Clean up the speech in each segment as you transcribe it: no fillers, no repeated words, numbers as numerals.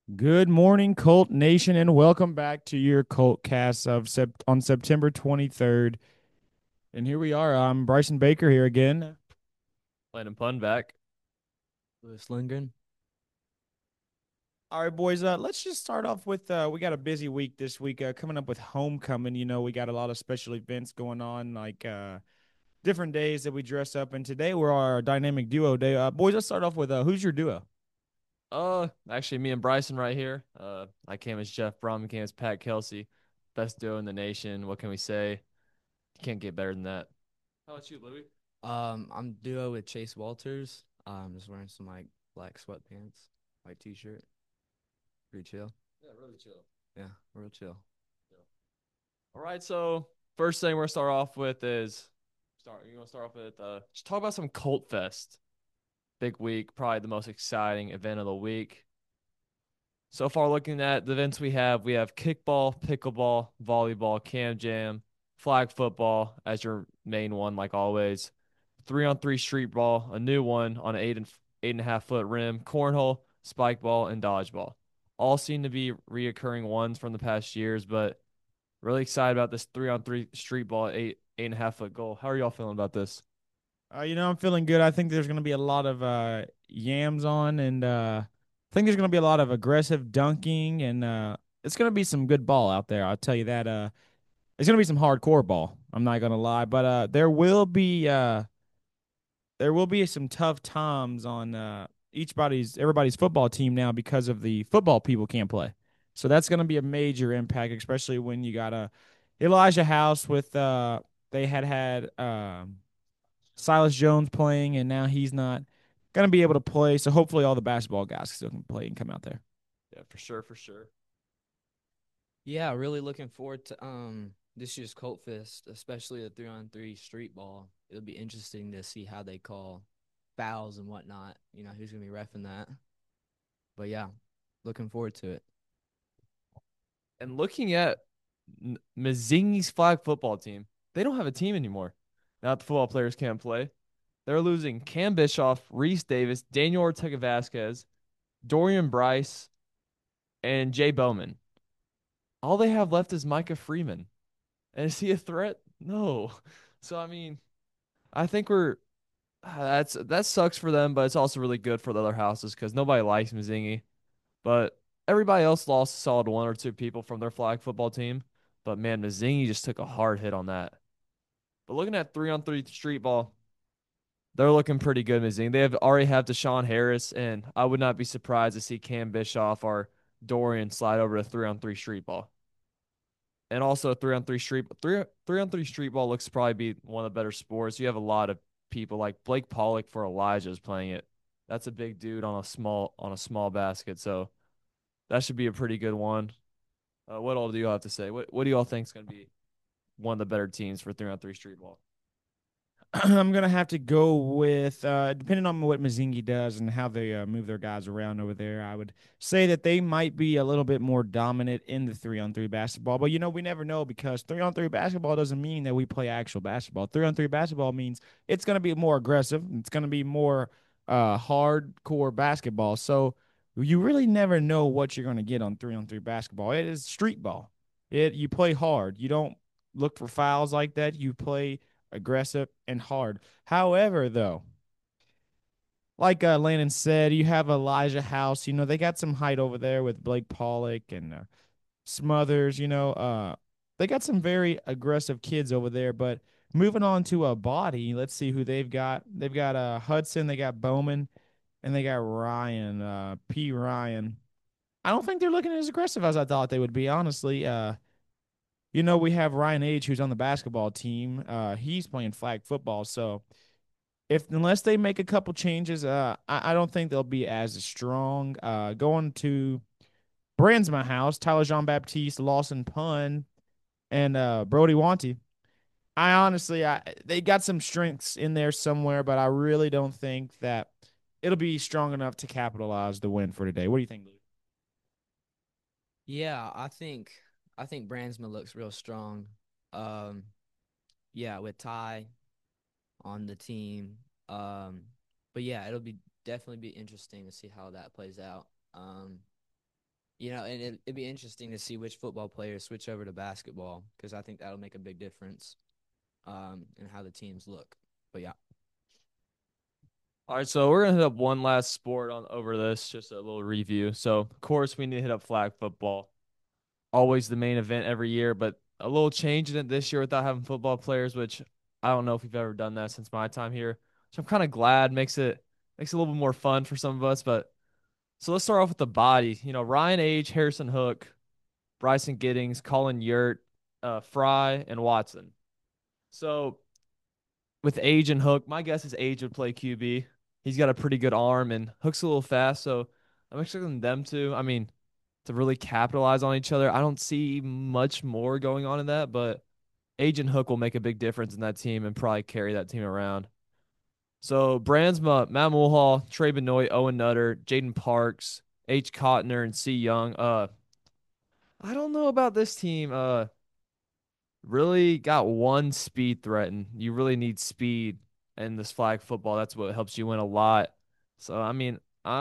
Good morning, Colt Nation, and welcome back to your Colt Cast on September 23rd. And here we are. I'm Bryson Baker here again. Landon Pun back. Lewis Lindgren. All right, boys. Let's just start off with we got a busy week this week coming up with homecoming. We got a lot of special events going on, like different days that we dress up. And today we're our dynamic duo day. Boys, let's start off with who's your duo? Actually, me and Bryson right here. I came as Jeff Brum, came as Pat Kelsey, best duo in the nation. What can we say? You can't get better than that. How about you, Louis? I'm duo with Chase Walters. Just wearing some like black sweatpants, white t-shirt. Pretty chill. Yeah, really chill. Yeah, real chill. All right, so first thing we're gonna start off with is start. You want to start off with just talk about some Colt Fest. Big week, probably the most exciting event of the week. So far, looking at the events we have kickball, pickleball, volleyball, cam jam, flag football as your main one, like always. 3-on-3 street ball, a new one on an 8.5 foot rim, cornhole, spike ball, and dodgeball. All seem to be reoccurring ones from the past years, but really excited about this 3-on-3 street ball at 8.5 foot goal. How are y'all feeling about this? I'm feeling good. I think there's going to be a lot of yams on, and I think there's going to be a lot of aggressive dunking, and it's going to be some good ball out there. I'll tell you that. It's going to be some hardcore ball. I'm not going to lie, but there will be some tough times on everybody's football team now because of the football people can't play. So that's going to be a major impact, especially when you got a Elijah House with they had Silas Jones playing, and now he's not going to be able to play. So hopefully, all the basketball guys still can play and come out there. Yeah, for sure, for sure. Yeah, really looking forward to this year's Colt Fest, especially the 3-on-3 street ball. It'll be interesting to see how they call fouls and whatnot. You know, who's gonna be reffing that. But yeah, looking forward to it. And looking at Mazingi's flag football team, they don't have a team anymore. Now that the football players can't play, they're losing Cam Bischoff, Reese Davis, Daniel Ortega Vasquez, Dorian Bryce, and Jay Bowman. All they have left is Micah Freeman. And is he a threat? No. So I mean, I think that sucks for them, but it's also really good for the other houses because nobody likes Mazingi. But everybody else lost a solid one or two people from their flag football team. But man, Mazingi just took a hard hit on that. But looking at 3-on-3 street ball, they're looking pretty good, Mazingi. They already have Deshaun Harris, and I would not be surprised to see Cam Bischoff or Dorian slide over to 3-on-3 street ball. And also 3-on-3 street ball looks to probably be one of the better sports. You have a lot of people like Blake Pollock for Elijah is playing it. That's a big dude on a small basket. So that should be a pretty good one. What all do you all have to say? What do you all think is going to be one of the better teams for 3-on-3 street ball? I'm gonna have to go with depending on what Mazingi does and how they move their guys around over there. I would say that they might be a little bit more dominant in the 3-on-3 basketball, but we never know because 3-on-3 basketball doesn't mean that we play actual basketball. 3-on-3 basketball means it's gonna be more aggressive. It's gonna be more hardcore basketball. So you really never know what you're gonna get on 3-on-3 basketball. It is street ball. You play hard. You don't look for fouls like that. You play aggressive, and hard. However, though, like Landon said, you have Elijah House. They got some height over there with Blake Pollock and Smothers. They got some very aggressive kids over there. But moving on to a body, let's see who they've got. They've got Hudson, they got Bowman, and they got Ryan, P. Ryan. I don't think they're looking as aggressive as I thought they would be, honestly. We have Ryan Age, who's on the basketball team. He's playing flag football, so if unless they make a couple changes, I don't think they'll be as strong. Going to Brandsma House, Tyler Jean Baptiste, Lawson Pun, and Brody Wanty. They got some strengths in there somewhere, but I really don't think that it'll be strong enough to capitalize the win for today. What do you think, Luke? Yeah, I think Brandsma looks real strong. Um, yeah, with Ty on the team. But yeah, it'll be definitely be interesting to see how that plays out. And it'd be interesting to see which football players switch over to basketball because I think that'll make a big difference in how the teams look. But yeah. All right, so we're gonna hit up one last sport on over this, just a little review. So, of course, we need to hit up flag football. Always the main event every year, but a little change in it this year without having football players, which I don't know if we've ever done that since my time here. So I'm kind of glad makes it a little bit more fun for some of us. But so let's start off with the body. Ryan Age, Harrison Hook, Bryson Giddings, Colin Yurt, Fry, and Watson. So with Age and Hook, my guess is Age would play QB. He's got a pretty good arm, and Hook's a little fast, so I'm expecting them to. I mean, to really capitalize on each other. I don't see much more going on in that, but Age and Hook will make a big difference in that team and probably carry that team around. So Bransma, Matt Mulhall, Trey Benoit, Owen Nutter, Jaden Parks, H. Cotner, and C. Young. I don't know about this team. Really got one speed threat, and you really need speed in this flag football. That's what helps you win a lot. So I mean,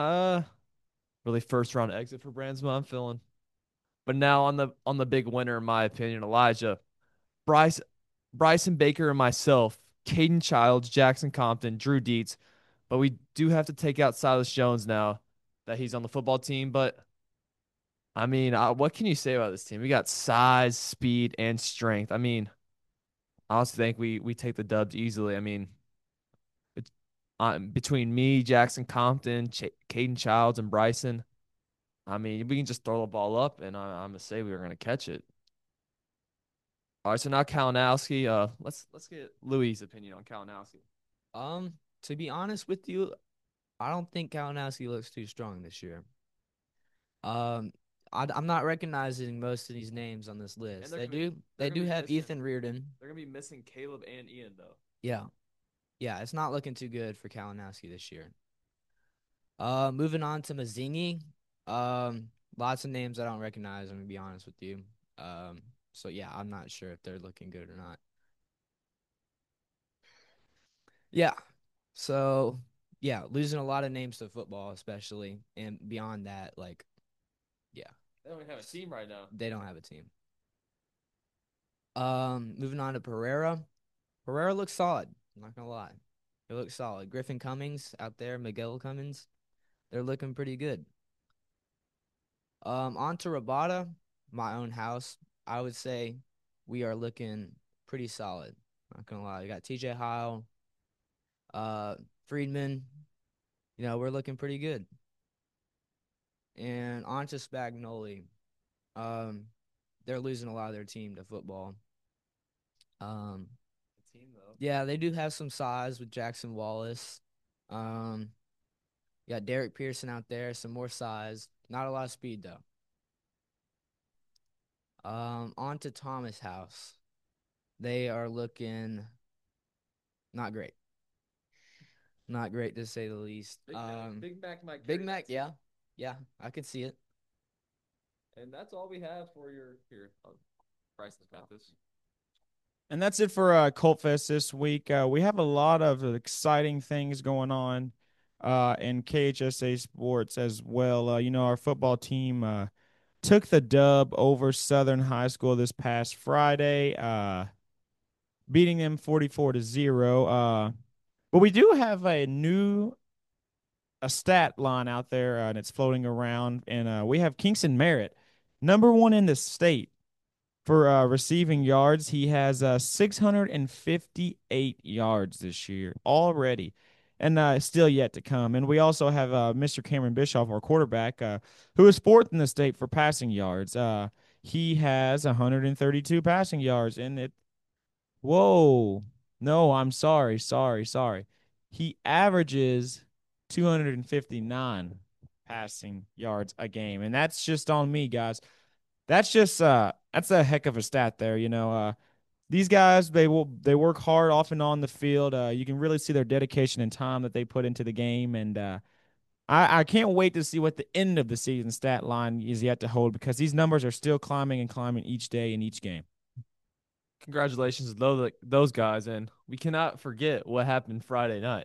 really first round exit for Bransma. I'm feeling. But now on the big winner, in my opinion, Elijah, Bryce, Bryson Baker, and myself, Caden Childs, Jackson Compton, Drew Dietz. But we do have to take out Silas Jones now that he's on the football team. But I mean, what can you say about this team? We got size, speed, and strength. I mean, I also think we take the dubs easily. I mean, it's, between me, Jackson Compton, Caden Childs, and Bryson, I mean, we can just throw the ball up, and I'm gonna say we were gonna catch it. All right, so now Kalinowski. Let's get Louis' opinion on Kalinowski. To be honest with you, I don't think Kalinowski looks too strong this year. Um, I'm not recognizing most of these names on this list. They do have Ethan Reardon. They're gonna be missing Caleb and Ian though. Yeah, yeah, it's not looking too good for Kalinowski this year. Moving on to Mazzini. Lots of names I don't recognize. I'm gonna be honest with you. So yeah, I'm not sure if they're looking good or not. Yeah. So yeah, losing a lot of names to football, especially, and beyond that, like, yeah, They don't even have a team right now. they don't have a team. Moving on to Pereira. Pereira looks solid. I'm not gonna lie, he looks solid. Griffin Cummings out there, Miguel Cummings, they're looking pretty good. On to Rabada, my own house. I would say we are looking pretty solid. Not gonna lie, we got TJ Heil, Friedman. We're looking pretty good. And on to Spagnoli. They're losing a lot of their team to football. The team though. Yeah, they do have some size with Jackson Wallace. You got Derek Pearson out there, some more size. Not a lot of speed though. On to Thomas House. They are looking not great. Not great to say the least. Big Mac, Mike. Big Mac, yeah. Yeah, I can see it. And that's all we have for your here. Bryson Mathis. And that's it for Colt Fest this week. We have a lot of exciting things going on in KHSA sports as well. Our football team took the dub over Southern High School this past Friday, beating them 44-0. But we do have a stat line out there, and it's floating around. And we have Kingston Merritt, number one in the state for receiving yards. He has 658 yards this year already, and still yet to come. And we also have Mr. Cameron Bischoff, our quarterback, who is fourth in the state for passing yards. He has 132 passing yards, and it. Whoa, no, I'm sorry. He averages 259 passing yards a game, and that's just on me, guys. That's a heck of a stat there. These guys, they work hard off and on the field. You can really see their dedication and time that they put into the game, and I can't wait to see what the end of the season stat line is yet to hold, because these numbers are still climbing and climbing each day in each game. Congratulations to those guys, and we cannot forget what happened Friday night.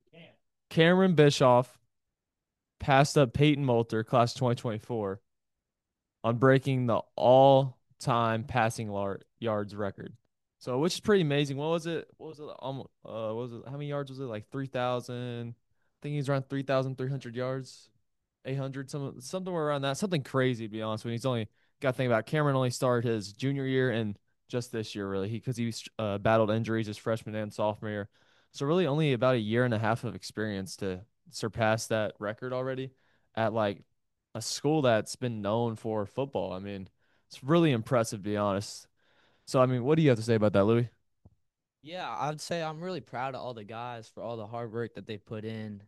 Cameron Bischoff passed up Peyton Moulter, class 2024, on breaking the all-time passing yards record. So, which is pretty amazing. What was it? What was it? What was it? How many yards was it? Like 3,000. I think he's around 3,300 yards, 800, somewhere around that. Something crazy, to be honest. When he's only got to think about Cameron only started his junior year and just this year, really, because he battled injuries his freshman and sophomore year. So really, only about a year and a half of experience to surpass that record already at like a school that's been known for football. I mean, it's really impressive, to be honest. So, I mean, what do you have to say about that, Louis? Yeah, I'd say I'm really proud of all the guys for all the hard work that they put in.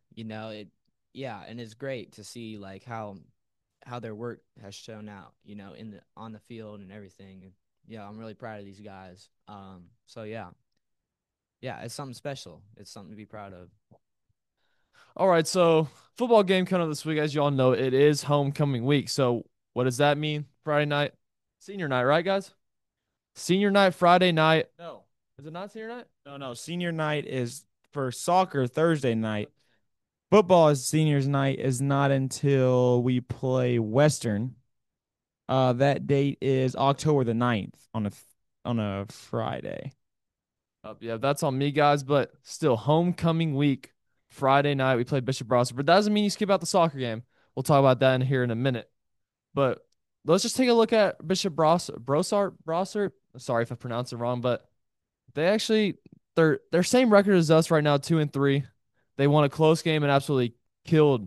Yeah, and it's great to see like how their work has shown out, in the on the field and everything. And yeah, I'm really proud of these guys. So yeah, it's something special. It's something to be proud of. All right, so football game coming up this week. As you all know, it is homecoming week. So, what does that mean? Friday night, senior night, right, guys? Senior night, Friday night. No, is it not senior night? No, no. Senior night is for soccer Thursday night. Football is seniors night is not until we play Western. That date is October the 9th on a Friday. Yeah, that's on me, guys. But still, homecoming week, Friday night. We play Bishop Brossard, but that doesn't mean you skip out the soccer game. We'll talk about that in here in a minute. But let's just take a look at Bishop Brossard. Sorry if I pronounced it wrong, but they actually their same record as us right now, 2-3. They won a close game and absolutely killed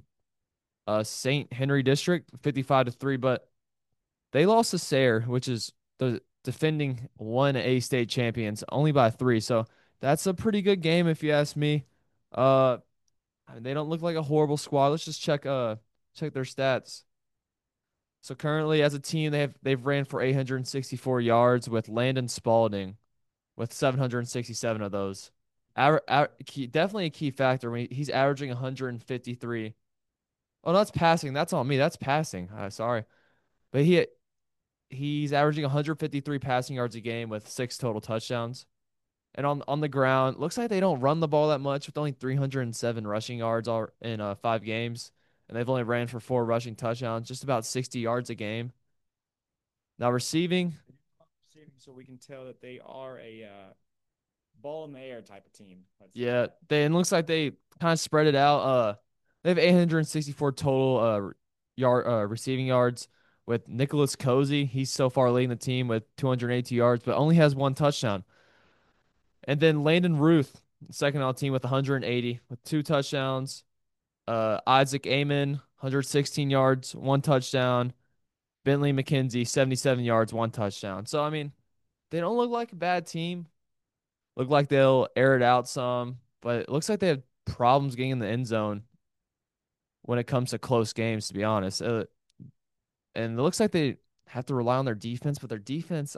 St. Henry District 55-3, but they lost to Sayre, which is the defending 1A state champions, only by 3. So that's a pretty good game if you ask me. Uh I mean, they don't look like a horrible squad. Let's just check their stats. So currently as a team they've ran for 864 yards with Landon Spalding with 767 of those. Definitely a key factor. He's averaging 153. Oh, that's passing. That's on me. That's passing. Sorry, but he's averaging 153 passing yards a game with 6 total touchdowns. And on the ground, looks like they don't run the ball that much with only 307 rushing yards all in 5 games, and they've only ran for 4 rushing touchdowns, just about 60 yards a game. Now receiving, So we can tell that they are a ball in the air type of team. yeah, it looks like they kind of spread it out. They have 864 total receiving yards with Nicholas Cozy. He's so far leading the team with 282 yards, but only has 1 touchdown. And then Landon Ruth, second on the team with 180 with 2 touchdowns. Isaac Amon, 116 yards, 1 touchdown. Bentley McKenzie, 77 yards, 1 touchdown. So I mean, they don't look like a bad team. Look like they'll air it out some, but it looks like they have problems getting in the end zone when it comes to close games, to be honest. And it looks like they have to rely on their defense, but their defense,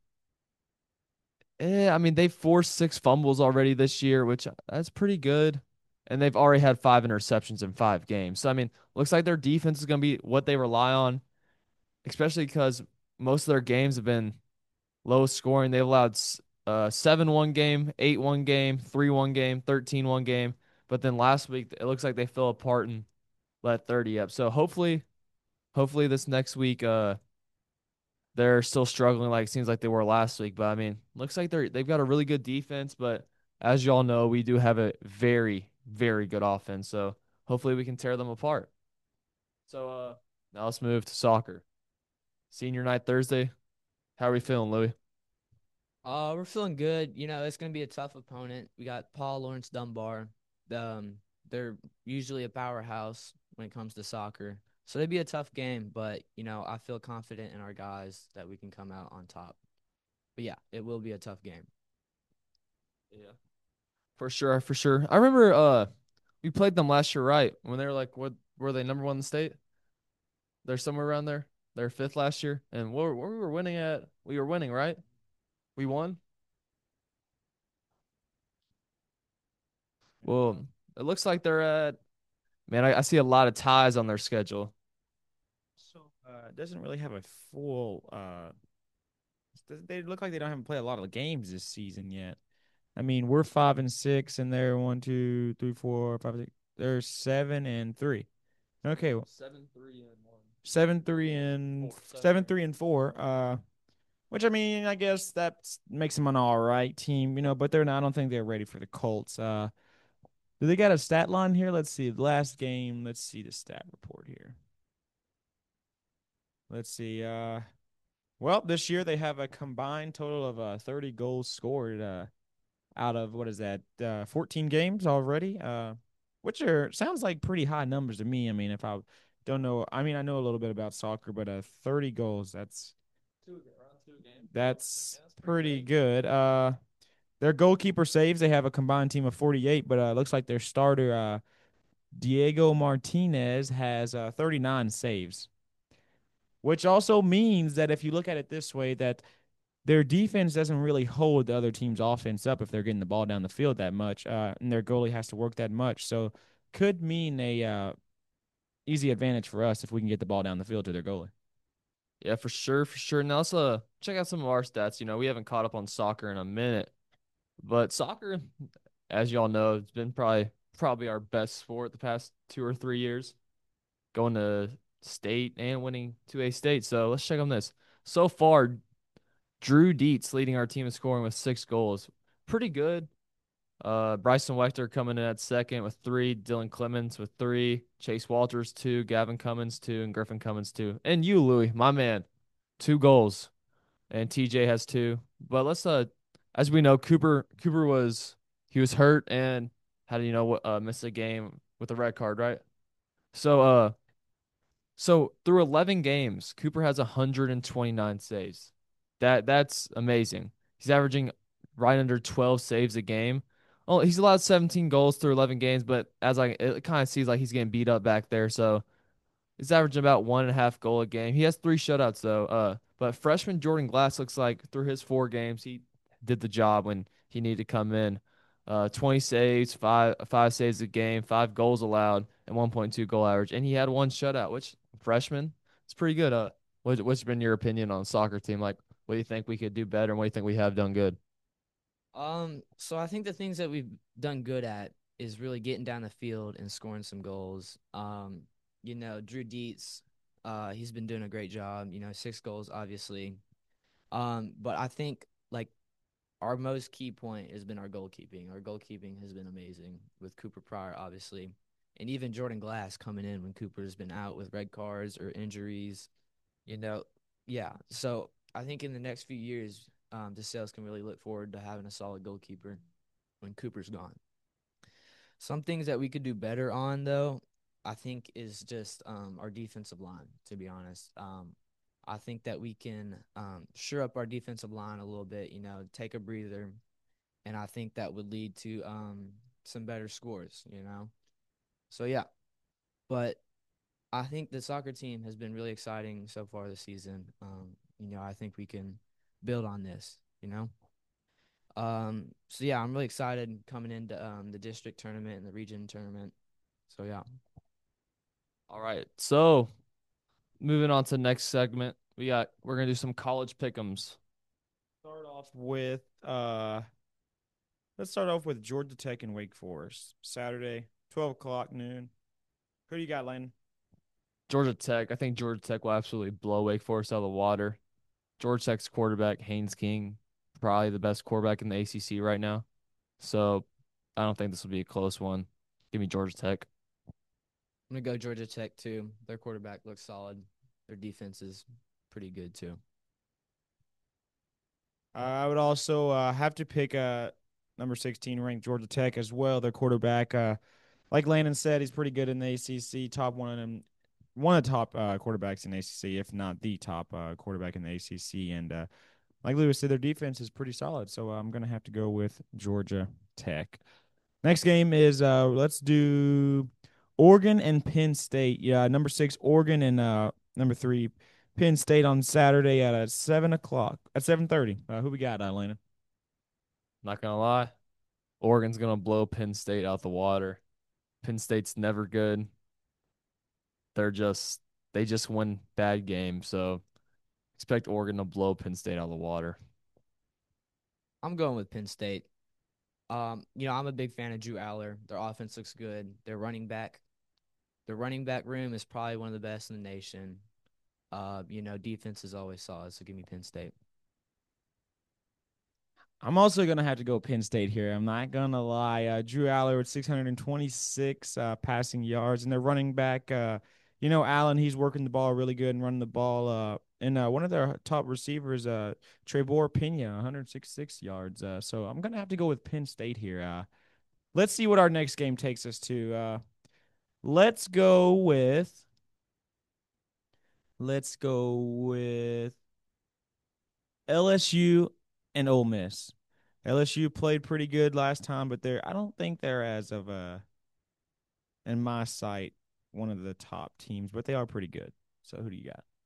I mean, they've forced 6 fumbles already this year, which that's pretty good. And they've already had 5 interceptions in 5 games. So, I mean, looks like their defense is going to be what they rely on, especially because most of their games have been low scoring. They've allowed 7 one game, 8 one game, 3 one game, 13 one game. But then last week, it looks like they fell apart and let 30 up. So hopefully this next week, they're still struggling like it seems like they were last week. But I mean, looks like they've got a really good defense. But as y'all know, we do have a very, very good offense. So hopefully we can tear them apart. So now let's move to soccer. Senior night Thursday. How are we feeling, Louis? We're feeling good. It's gonna be a tough opponent. We got Paul Lawrence Dunbar. They're usually a powerhouse when it comes to soccer. So it'd be a tough game, but I feel confident in our guys that we can come out on top. But yeah, it will be a tough game. Yeah. For sure, for sure. I remember we played them last year, right? When they were like what were they number 1 in the state? They're somewhere around there. They're fifth last year. And what we were winning at? We were winning, right? We won. Well, it looks like they're at man, I see a lot of ties on their schedule. So it doesn't really have a full. They look like they don't haven't played a lot of games this season yet. I mean, we're 5-6, and they're 1, 2, 3, 4, 5, 6. They're 7-3. Okay, 7-3-1. 7-3 and 4. Which I mean, I guess that makes them an all right team, but they're not. I don't think they're ready for the Colts. Do they got a stat line here? Let's see. The last game. Let's see the stat report here. Let's see. Well, this year they have a combined total of 30 goals scored out of what is that? 14 games already. Which are sounds like pretty high numbers to me. I mean, if I don't know, I mean, I know a little bit about soccer, but 30 goals. Around 2 games. That's Yeah, that's pretty good. good. Their goalkeeper saves. They have a combined team of 48, but looks like their starter Diego Martinez has 39 saves, which also means that if you look at it this way, that their defense doesn't really hold the other team's offense up if they're getting the ball down the field that much, and their goalie has to work that much. So could mean a easy advantage for us if we can get the ball down the field to their goalie. Yeah, for sure, for sure. Now let's check out some of our stats. We haven't caught up on soccer in a minute, but soccer, as y'all know, it's been probably our best sport the past 2 or 3 years, going to state and winning 2A state. So let's check on this. So far, Drew Dietz leading our team in scoring with 6 goals. Pretty good. Bryson Wechter coming in at second with 3, Dylan Clemens with 3, Chase Walters 2, Gavin Cummins 2, and Griffin Cummins 2. And you, Louis, my man, 2 goals. And TJ has 2. But let's as we know, Cooper was hurt and had miss a game with a red card, right? So so through 11 games, Cooper has 129 saves. That's amazing. He's averaging right under 12 saves a game. Oh, he's allowed 17 goals through 11 games, but it kind of seems like he's getting beat up back there. So he's averaging about 1.5 goal a game. He has 3 shutouts though. But freshman Jordan Glass looks like through his 4 games, he did the job when he needed to come in. 20 saves, five saves a game, 5 goals allowed, and 1.2 goal average. And he had 1 shutout, which freshman, it's pretty good. What's been your opinion on soccer team? Like, what do you think we could do better, and what do you think we have done good? So I think the things that we've done good at is really getting down the field and scoring some goals. Drew Dietz, he's been doing a great job. 6 goals, obviously. But I think like our most key point has been our goalkeeping. Our goalkeeping has been amazing with Cooper Pryor, obviously, and even Jordan Glass coming in when Cooper's been out with red cards or injuries. You know, yeah. So I think in the next few years, the Sales can really look forward to having a solid goalkeeper when Cooper's gone. Some things that we could do better on, though, I think is just our defensive line. To be honest, I think that we can shore up our defensive line a little bit. Take a breather, and I think that would lead to some better scores. So yeah, but I think the soccer team has been really exciting so far this season. I think we can build on this. So yeah, I'm really excited coming into the district tournament and the region tournament. So yeah. All right. So moving on to the next segment, we're gonna do some college pick'ems. Start off with let's start off with Georgia Tech and Wake Forest. Saturday, 12 o'clock noon. Who do you got, Lane? Georgia Tech. I think Georgia Tech will absolutely blow Wake Forest out of the water. Georgia Tech's quarterback, Haynes King, probably the best quarterback in the ACC right now. So I don't think this will be a close one. Give me Georgia Tech. I'm gonna go Georgia Tech too. Their quarterback looks solid. Their defense is pretty good too. I would also have to pick number 16 ranked Georgia Tech as well. Their quarterback, like Landon said, he's pretty good in the ACC. Top one of them, one of the top quarterbacks in the ACC, if not the top quarterback in the ACC. And like Lewis said, their defense is pretty solid. So I'm gonna have to go with Georgia Tech. Next game is let's do Oregon and Penn State. Yeah, number 6 Oregon and number 3 Penn State on Saturday at 7 o'clock at 7:30. Who we got, Atlanta? Not gonna lie, Oregon's gonna blow Penn State out the water. Penn State's never good. They're just they just win bad games, so expect Oregon to blow Penn State out of the water. I'm going with Penn State. I'm a big fan of Drew Aller. Their offense looks good. Their running back, The running back room is probably one of the best in the nation. Defense is always solid, so give me Penn State. I'm also gonna have to go Penn State here. I'm not gonna lie. Drew Aller with 626 passing yards, and their running back, Allen, he's working the ball really good and running the ball. And one of their top receivers, Trevor Pena, 166 yards. So I'm gonna have to go with Penn State here. Let's see what our next game takes us to. Let's go with. Let's go with LSU and Ole Miss. LSU played pretty good last time, but I don't think they're as of in my sight, one of the top teams, but they are pretty good. So who do you got?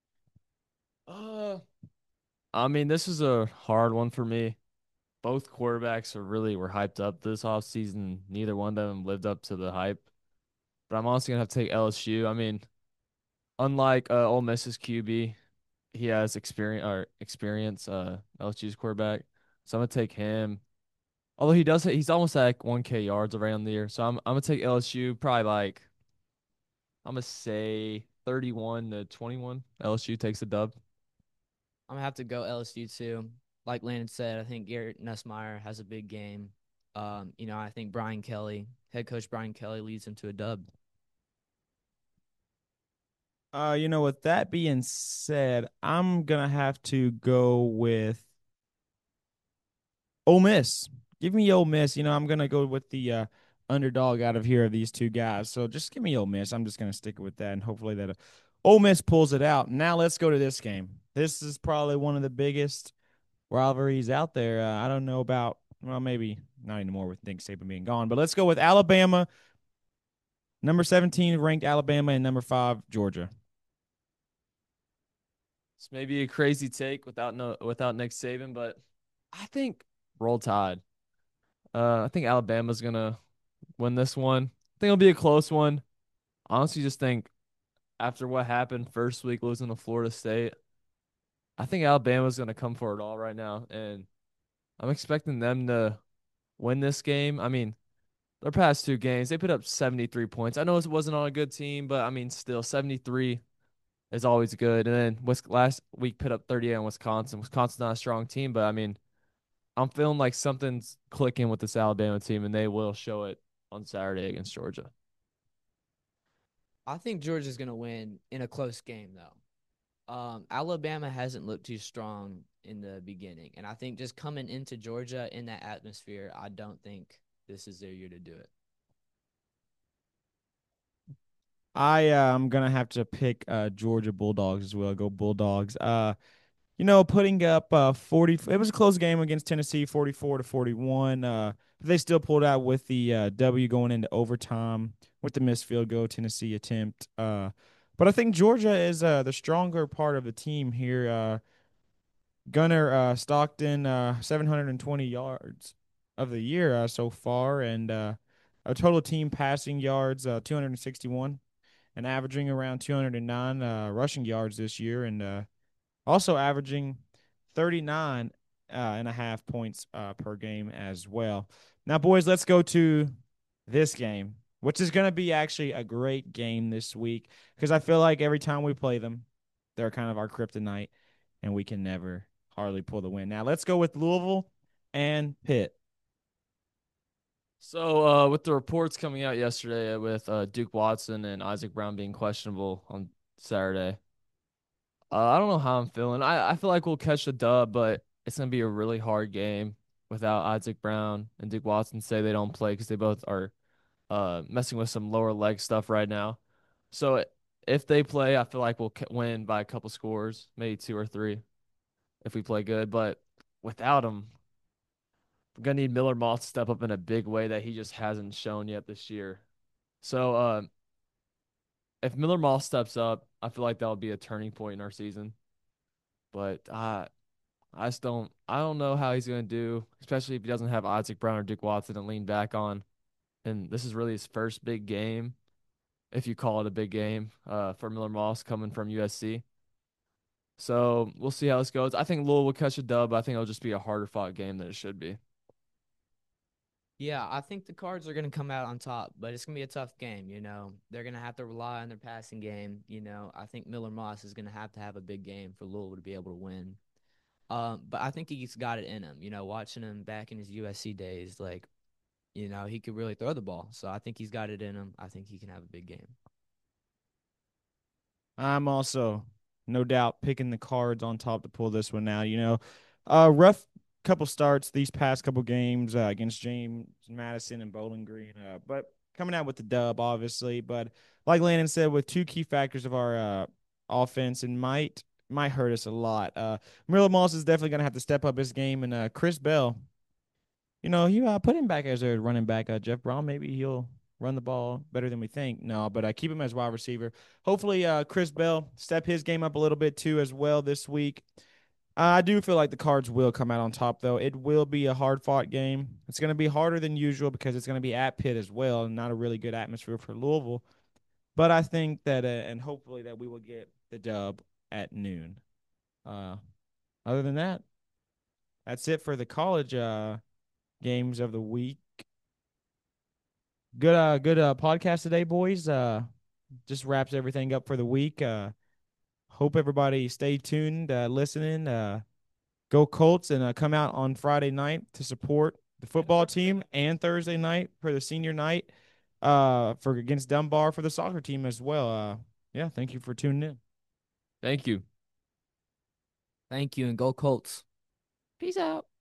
Uh, I mean, this is a hard one for me. Both quarterbacks were hyped up this offseason. Neither one of them lived up to the hype. But I'm honestly gonna have to take LSU. I mean, unlike Ole Miss's QB, he has experience. LSU's quarterback, so I'm gonna take him. Although he's almost at like 1K yards around the year. So I'm gonna take LSU. Probably like I'm gonna say 31-21. LSU takes the dub. I'm gonna have to go LSU too. Like Landon said, I think Garrett Nussmeier has a big game. I think head coach Brian Kelly leads him to a dub. With that being said, I'm gonna have to go with Ole Miss. Give me Ole Miss. I'm gonna go with the underdog out of here of these two guys. So just give me Ole Miss. I'm just gonna stick with that, and hopefully that Ole Miss pulls it out. Now let's go to this game. This is probably one of the biggest rivalries out there. I don't know about, well, maybe not anymore with Nick Saban being gone, but let's go with Alabama, number 17 ranked Alabama, and number 5 Georgia. It's maybe a crazy take without Nick Saban, but I think roll tide. I think Alabama's gonna win this one. I think it'll be a close one. Honestly, just think after what happened first week losing to Florida State, I think Alabama's gonna come for it all right now, and I'm expecting them to win this game. I mean, their past two games, they put up 73 points. I know it wasn't on a good team, but I mean, still 73 is always good. And then last week put up 38 on Wisconsin. Wisconsin's not a strong team, but I mean, I'm feeling like something's clicking with this Alabama team, and they will show it on Saturday against Georgia. I think Georgia's gonna win in a close game though. Alabama hasn't looked too strong in the beginning, and I think just coming into Georgia in that atmosphere, I don't think this is their year to do it. I am gonna have to pick Georgia Bulldogs as well. Go Bulldogs. Putting up 40. It was a close game against Tennessee, 44-41. But they still pulled out with the W going into overtime with the missed field goal Tennessee attempt. But I think Georgia is the stronger part of the team here. Gunner Stockton, 720 yards of the year so far, and a total team passing yards 261, and averaging around 209 rushing yards this year, and also averaging 39 and a half points per game as well. Now, boys, let's go to this game, which is going to be actually a great game this week because I feel like every time we play them, they're kind of our kryptonite, and we can never hardly pull the win. Now, let's go with Louisville and Pitt. So, with the reports coming out yesterday with Duke Watson and Isaac Brown being questionable on Saturday, I don't know how I'm feeling. I feel like we'll catch the dub, but it's gonna be a really hard game without Isaac Brown and Duke Watson. Say they don't play because they both are messing with some lower leg stuff right now. So if they play, I feel like we'll win by a couple scores, maybe two or three if we play good. But without him, we're gonna need Miller Moss to step up in a big way that he just hasn't shown yet this year. So if Miller Moss steps up, I feel like that'll be a turning point in our season. But I don't know how he's gonna do, especially if he doesn't have Isaac Brown or Duke Watson to lean back on. And this is really his first big game, if you call it a big game, for Miller Moss coming from USC. So we'll see how this goes. I think Louisville will catch a dub. I think it'll just be a harder fought game than it should be. Yeah, I think the Cards are going to come out on top, but it's going to be a tough game. They're going to have to rely on their passing game. I think Miller Moss is going to have a big game for Louisville to be able to win. But I think he's got it in him. Watching him back in his USC days, like, he could really throw the ball. So I think he's got it in him. I think he can have a big game. I'm also, no doubt, picking the Cards on top to pull this one out. Rough couple starts these past couple games against James Madison and Bowling Green, but coming out with the dub, obviously. But like Landon said, with two key factors of our offense, and might hurt us a lot. Murillo Moss is definitely going to have to step up his game, and Chris Bell, you put him back as a running back. Jeff Braun, maybe he'll run the ball better than we think. No, but keep him as wide receiver. Hopefully, Chris Bell step his game up a little bit too as well this week. I do feel like the Cards will come out on top, though. It will be a hard fought game. It's going to be harder than usual because it's going to be at Pitt as well, and not a really good atmosphere for Louisville. But I think that, and hopefully that we will get the dub at noon. Uh, Other than that, that's it for the college games of the week. Good podcast today, boys. Just wraps everything up for the week. Hope everybody stay tuned, listening. Go Colts, and come out on Friday night to support the football team, and Thursday night for the senior night, for against Dunbar for the soccer team as well. Yeah, thank you for tuning in. Thank you. Thank you, and go Colts. Peace out.